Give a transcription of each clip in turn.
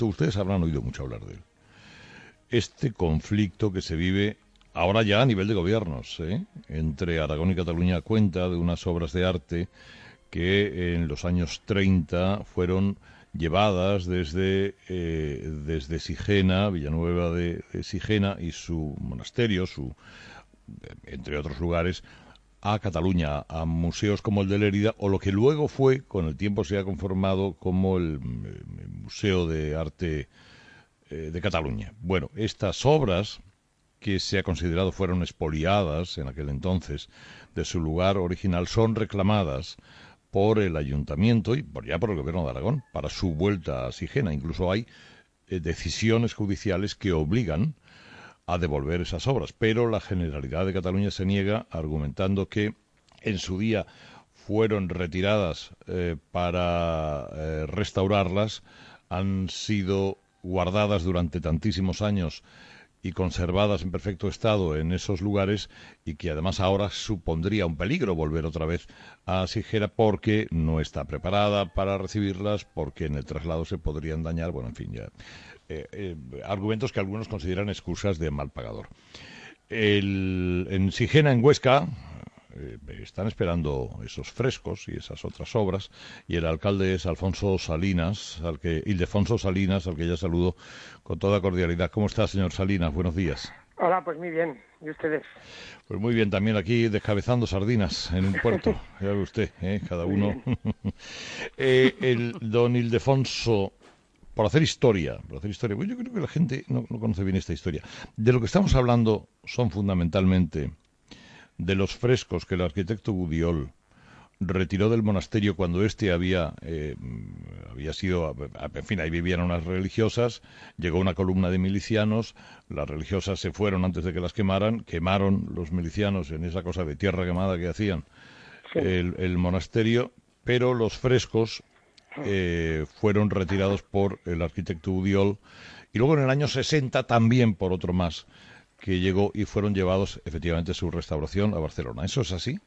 Ustedes habrán oído mucho hablar de él. Este conflicto que se vive ahora ya a nivel de gobiernos, entre Aragón y Cataluña, cuenta de unas obras de arte que en los años 30 fueron llevadas desde Sigena, Villanueva de Sigena y su monasterio, entre otros lugares, a Cataluña, a museos como el de Lérida, o lo que luego fue, con el tiempo se ha conformado como el Museo de Arte de Cataluña. Bueno, estas obras, que se ha considerado fueron expoliadas en aquel entonces de su lugar original, son reclamadas por el ayuntamiento y por el gobierno de Aragón para su vuelta a Sigena. Incluso hay decisiones judiciales que obligan a devolver esas obras, pero la Generalidad de Cataluña se niega, argumentando que en su día fueron retiradas para restaurarlas, han sido guardadas durante tantísimos años y conservadas en perfecto estado en esos lugares, y que además ahora supondría un peligro volver otra vez a Sigena porque no está preparada para recibirlas, porque en el traslado se podrían dañar, bueno, en fin, ya argumentos que algunos consideran excusas de mal pagador. En Sigena, en Huesca, están esperando esos frescos y esas otras obras, y el alcalde es Ildefonso Salinas, al que ya saludo con toda cordialidad. ¿Cómo está, señor Salinas? Buenos días. Hola, pues muy bien. ¿Y ustedes? Pues muy bien, también aquí descabezando sardinas en un puerto. Ya ve usted, cada uno. El don Ildefonso, por hacer historia, pues yo creo que la gente no conoce bien esta historia. De lo que estamos hablando son fundamentalmente de los frescos que el arquitecto Gudiol retiró del monasterio cuando éste había sido, en fin, ahí vivían unas religiosas, llegó una columna de milicianos, las religiosas se fueron antes de que las quemaron los milicianos en esa cosa de tierra quemada que hacían, sí, el monasterio, pero los frescos fueron retirados por el arquitecto Gudiol, y luego en el año 60 también por otro más que llegó, y fueron llevados efectivamente a su restauración a Barcelona. ¿Eso es así?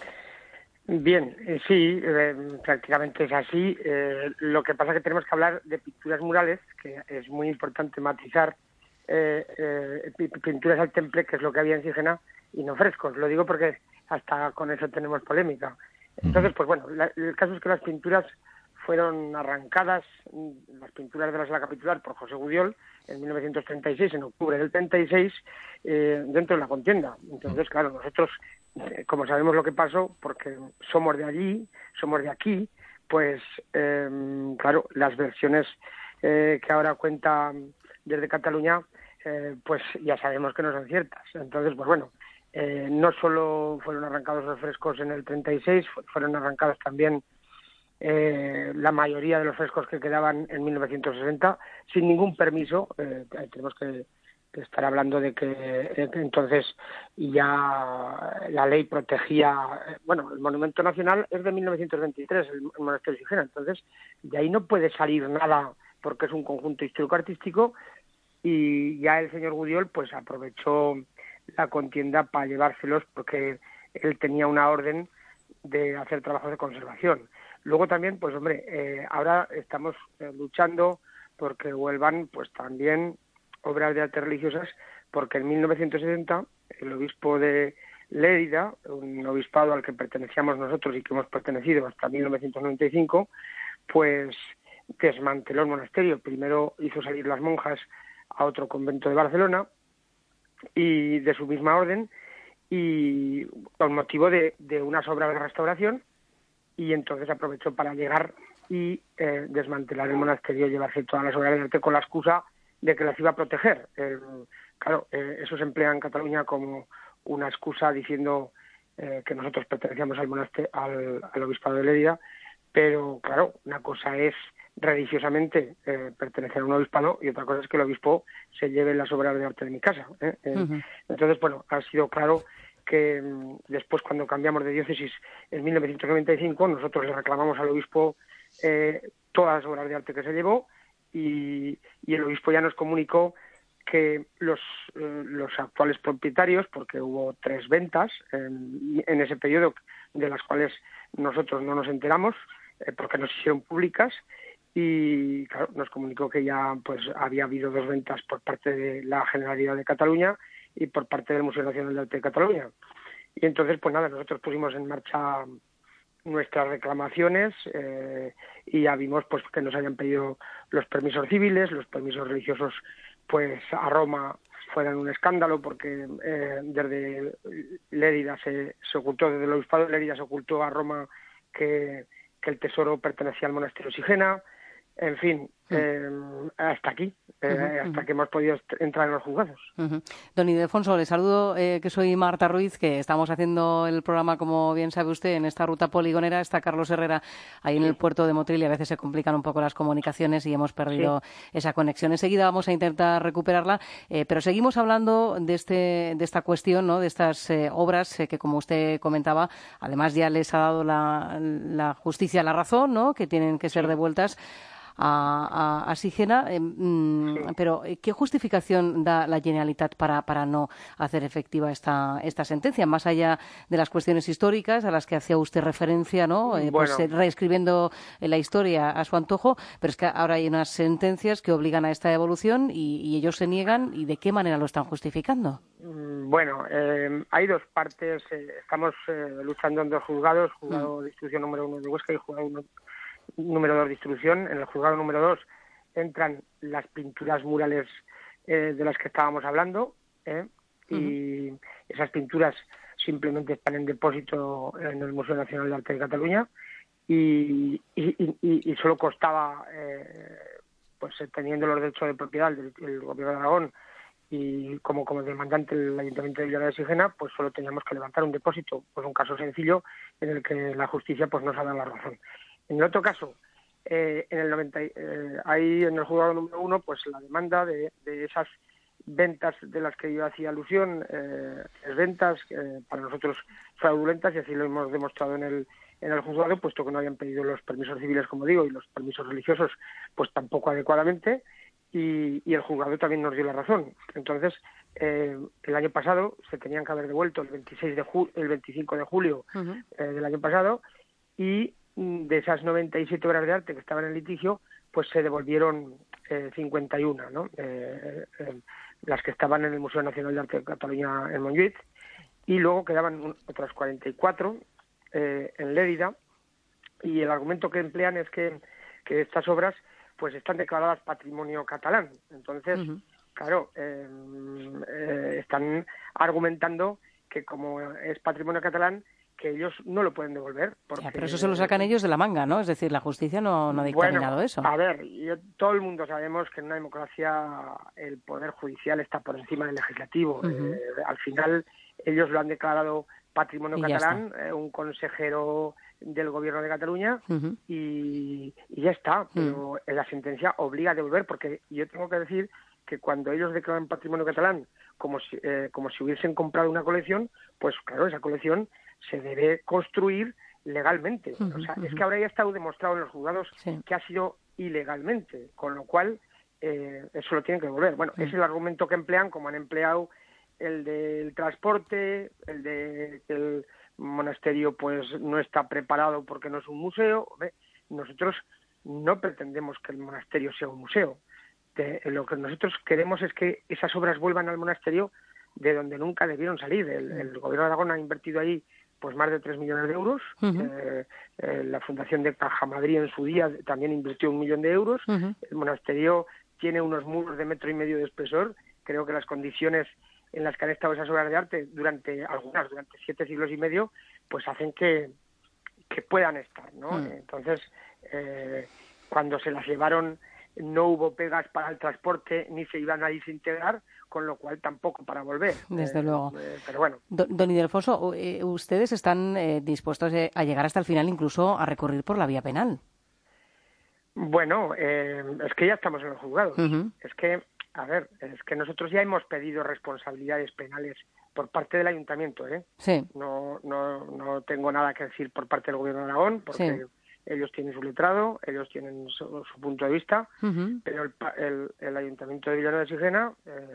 Bien, sí, prácticamente es así. Lo que pasa es que tenemos que hablar de pinturas murales, que es muy importante matizar, pinturas al temple, que es lo que había en Sigena, y no frescos. Lo digo porque hasta con eso tenemos polémica. Entonces, pues bueno, el caso es que las pinturas fueron arrancadas, las pinturas de la sala capitular, por José Gudiol en 1936, en octubre del 36, dentro de la contienda. Entonces, claro, nosotros, como sabemos lo que pasó, porque somos de allí, somos de aquí, pues, claro, las versiones que ahora cuenta desde Cataluña, pues ya sabemos que no son ciertas. Entonces, pues bueno, no solo fueron arrancados los frescos en el 36, fueron arrancados también la mayoría de los frescos que quedaban en 1960 sin ningún permiso. Tenemos que estar hablando de que entonces ya la ley protegía, bueno, el Monumento Nacional es de 1923, el Monasterio de Sigena, entonces de ahí no puede salir nada porque es un conjunto histórico-artístico, y ya el señor Gudiol pues aprovechó la contienda para llevárselos porque él tenía una orden de hacer trabajos de conservación. Luego también, pues hombre, ahora estamos luchando porque vuelvan pues también obras de arte religiosas, porque en 1970 el obispo de Lérida, un obispado al que pertenecíamos nosotros y que hemos pertenecido hasta 1995, pues desmanteló el monasterio. Primero hizo salir las monjas a otro convento de Barcelona y de su misma orden, y con motivo de unas obras de restauración, y entonces aprovechó para llegar y desmantelar el monasterio y llevarse todas las obras de arte con la excusa de que las iba a proteger. Claro, eso se emplea en Cataluña como una excusa, diciendo que nosotros pertenecíamos al obispado de Lérida, pero claro, una cosa es religiosamente pertenecer a un obispado y otra cosa es que el obispo se lleve las obras de arte de mi casa. Entonces, bueno, ha sido claro que después, cuando cambiamos de diócesis en 1995, nosotros le reclamamos al obispo todas las obras de arte que se llevó, y el obispo ya nos comunicó que los actuales propietarios, porque hubo 3 ventas en ese periodo, de las cuales nosotros no nos enteramos porque nos hicieron públicas, y claro, nos comunicó que ya pues había habido 2 ventas por parte de la Generalidad de Cataluña y por parte del Museo Nacional de Arte de Cataluña. Y entonces, pues nada, nosotros pusimos en marcha nuestras reclamaciones y ya vimos pues que nos habían pedido los permisos civiles, los permisos religiosos, pues a Roma fueran un escándalo porque desde Lérida se ocultó, desde el obispado de Lérida se ocultó a Roma que el tesoro pertenecía al monasterio Sigena. En fin, hasta aquí, hasta que hemos podido entrar en los juzgados. Don Ildefonso, le saludo, que soy Marta Ruiz, que estamos haciendo el programa, como bien sabe usted, en esta ruta poligonera. Está Carlos Herrera ahí en el puerto de Motril y a veces se complican un poco las comunicaciones y hemos perdido esa conexión. Enseguida vamos a intentar recuperarla, pero seguimos hablando de esta cuestión, ¿no?, de estas obras que, como usted comentaba, además ya les ha dado la justicia la razón, ¿no?, que tienen que ser devueltas a Sigena, pero ¿qué justificación da la Generalitat para no hacer efectiva esta sentencia, más allá de las cuestiones históricas a las que hacía usted referencia, ¿no? Pues reescribiendo la historia a su antojo, pero es que ahora hay unas sentencias que obligan a esta devolución y ellos se niegan, ¿y de qué manera lo están justificando? Bueno, hay 2 partes. Estamos luchando en 2 juzgados, juzgado de instrucción número 1 de Huesca y juzgado número 2 de instrucción. En el juzgado número 2 entran las pinturas murales de las que estábamos hablando, y esas pinturas simplemente están en depósito en el Museo Nacional de Arte de Cataluña y solo costaba, pues teniendo los derechos de propiedad del Gobierno de Aragón y como demandante el Ayuntamiento de Villanueva de Sigena, pues solo teníamos que levantar un depósito, pues un caso sencillo en el que la justicia pues nos ha dado la razón. En el otro caso, ahí en el juzgado número 1, pues la demanda de esas ventas de las que yo hacía alusión, ventas para nosotros fraudulentas, y así lo hemos demostrado en el juzgado, puesto que no habían pedido los permisos civiles, como digo, y los permisos religiosos, pues tampoco adecuadamente, y el juzgado también nos dio la razón. Entonces, el año pasado se tenían que haber devuelto el 25 de julio del año pasado, y de esas 97 obras de arte que estaban en litigio, pues se devolvieron 51, ¿no? Las que estaban en el Museo Nacional de Arte de Cataluña en Montjuïc, y luego quedaban otras 44 en Lérida, y el argumento que emplean es que estas obras pues están declaradas patrimonio catalán. Entonces, claro, están argumentando que como es patrimonio catalán, que ellos no lo pueden devolver. Porque, ya, pero eso se lo sacan ellos de la manga, ¿no? Es decir, la justicia no ha dictaminado eso. A ver, todo el mundo sabemos que en una democracia el Poder Judicial está por encima del Legislativo. Al final, ellos lo han declarado patrimonio catalán, un consejero del Gobierno de Cataluña, y ya está. Pero la sentencia obliga a devolver, porque yo tengo que decir que cuando ellos declaran patrimonio catalán como si hubiesen comprado una colección, pues claro, esa colección se debe construir legalmente. O sea, es que ahora ya ha estado demostrado en los juzgados que ha sido ilegalmente, con lo cual eso lo tienen que devolver. Bueno, ese es el argumento que emplean, como han empleado el del transporte, el de que el monasterio pues no está preparado porque no es un museo. Nosotros no pretendemos que el monasterio sea un museo. Lo que nosotros queremos es que esas obras vuelvan al monasterio de donde nunca debieron salir. El Gobierno de Aragón ha invertido ahí pues más de 3 millones de euros. La Fundación de Caja Madrid en su día también invirtió 1 millón de euros. El monasterio tiene unos muros de 1,5 metros de espesor. Creo que las condiciones en las que han estado esas obras de arte durante 7 siglos y medio, pues hacen que puedan estar, ¿no? Entonces, cuando se las llevaron no hubo pegas para el transporte ni se iban a desintegrar, con lo cual tampoco para volver. Desde luego. Pero bueno. Don Ildefonso, ustedes están dispuestos a llegar hasta el final, incluso a recurrir por la vía penal. Bueno, es que ya estamos en los juzgados. Es que nosotros ya hemos pedido responsabilidades penales por parte del ayuntamiento, Sí. No tengo nada que decir por parte del Gobierno de Aragón, porque ellos tienen su letrado, ellos tienen su punto de vista, pero el Ayuntamiento de Villanueva de Sigena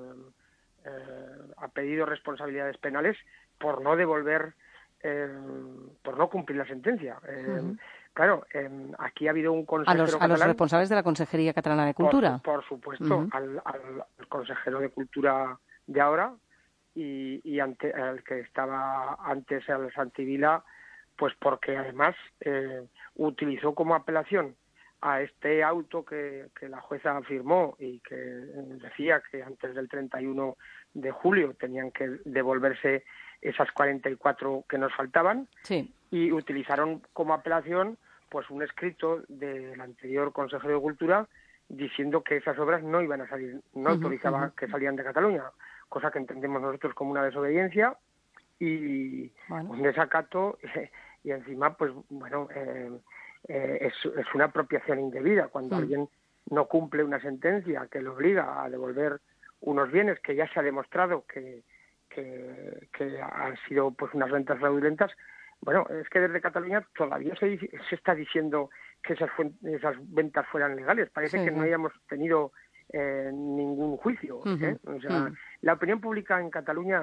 ha pedido responsabilidades penales por no devolver, por no cumplir la sentencia. Claro, aquí ha habido un consejero a los responsables de la Consejería Catalana de Cultura. Por supuesto, al consejero de Cultura de ahora y al que estaba antes, al Santi Vila, pues porque además utilizó como apelación a este auto que la jueza firmó y que decía que antes del 31 de julio tenían que devolverse esas 44 que nos faltaban, sí. Y utilizaron como apelación pues un escrito del anterior consejero de Cultura diciendo que esas obras no iban a salir, no autorizaba que salían de Cataluña, cosa que entendemos nosotros como una desobediencia y un desacato y encima pues bueno es una apropiación indebida cuando alguien no cumple una sentencia que le obliga a devolver unos bienes que ya se ha demostrado que han sido pues unas rentas fraudulentas. Bueno, es que desde Cataluña todavía se está diciendo que esas ventas fueran legales. Parece que no hayamos tenido ningún juicio. O sea, la opinión pública en Cataluña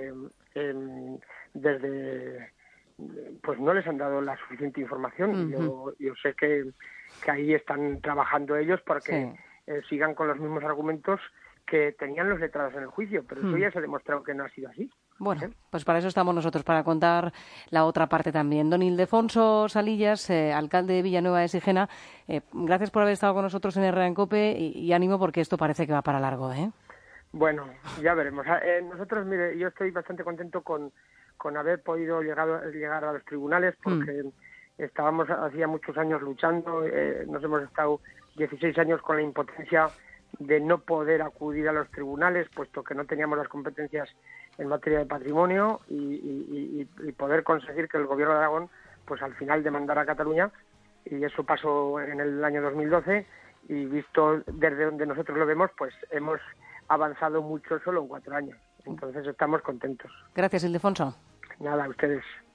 desde pues no les han dado la suficiente información. Yo sé que ahí están trabajando ellos porque sigan con los mismos argumentos que tenían los letrados en el juicio, pero eso ya se ha demostrado que no ha sido así. Bueno, pues para eso estamos nosotros, para contar la otra parte también. Don Ildefonso Salillas, alcalde de Villanueva de Sigena, gracias por haber estado con nosotros en Herrera en COPE y ánimo porque esto parece que va para largo, ¿eh? Bueno, ya veremos. Nosotros, mire, yo estoy bastante contento con haber podido llegar a los tribunales porque estábamos hacía muchos años luchando, nos hemos estado 16 años con la impotencia de no poder acudir a los tribunales, puesto que no teníamos las competencias en materia de patrimonio y poder conseguir que el Gobierno de Aragón, pues al final demandara a Cataluña, y eso pasó en el año 2012, y visto desde donde nosotros lo vemos, pues hemos avanzado mucho solo en 4 años. Entonces estamos contentos. Gracias, Ildefonso. Nada, a ustedes.